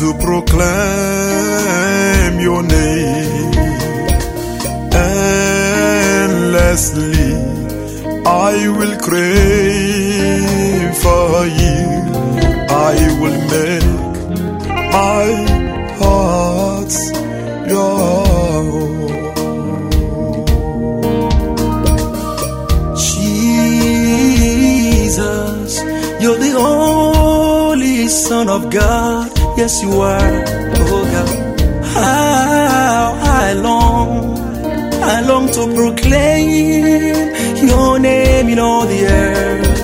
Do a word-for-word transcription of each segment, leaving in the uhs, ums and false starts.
to proclaim your name endlessly. I will crave for you. I will make my heart your own. Jesus, you're the only Son of God. Yes, you are, oh God. How I long, I long to proclaim your name in all the earth.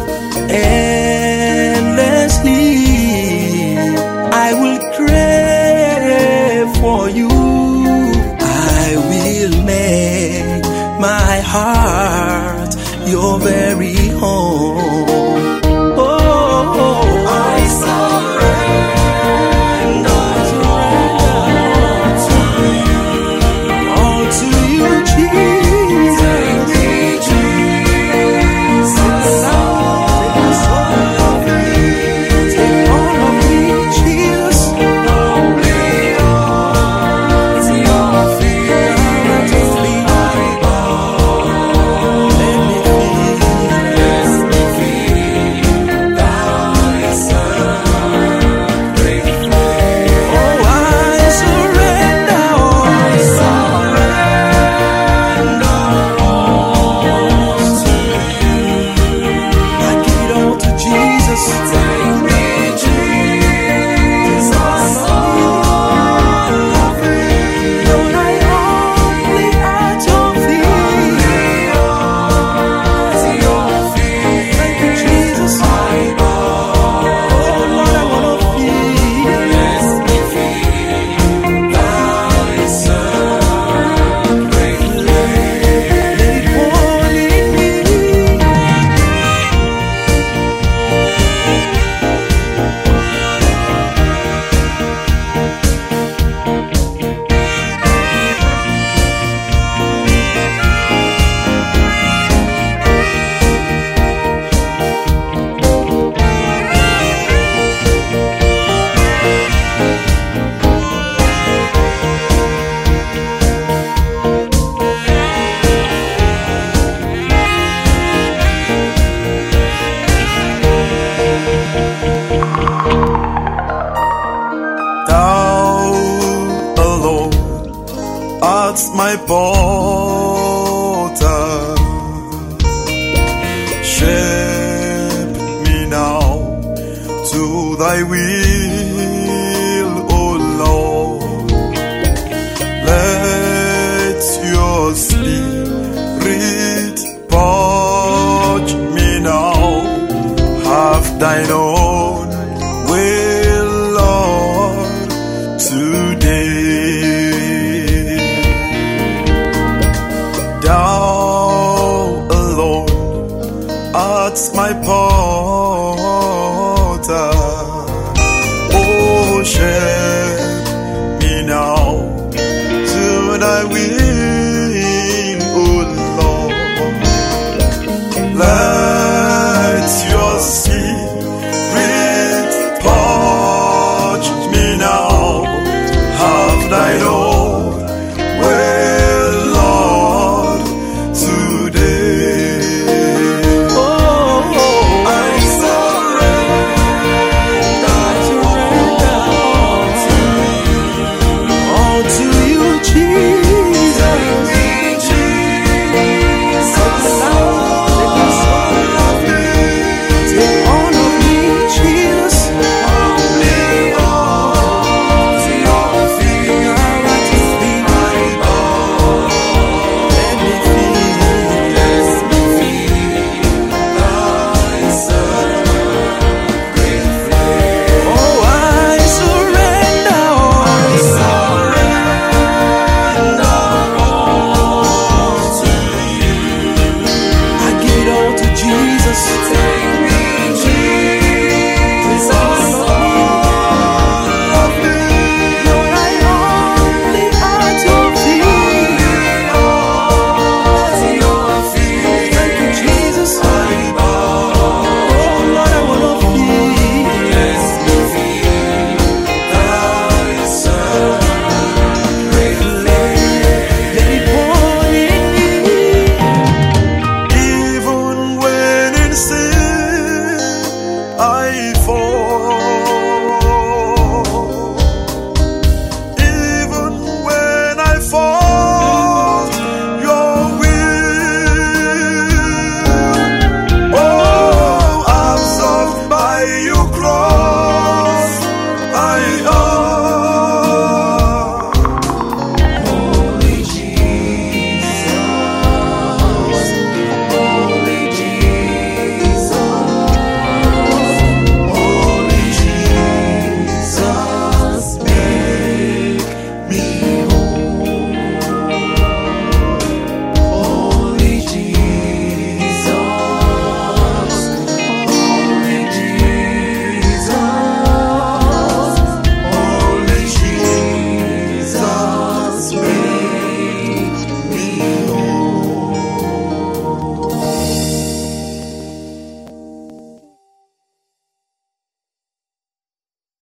Endlessly, I will crave for you. I will make my heart your very home. My potter, shape me now to thy will, O Lord. Let your spirit purge me now. Have thine own will, Lord, today. My potter, oh, shape me now to thy will.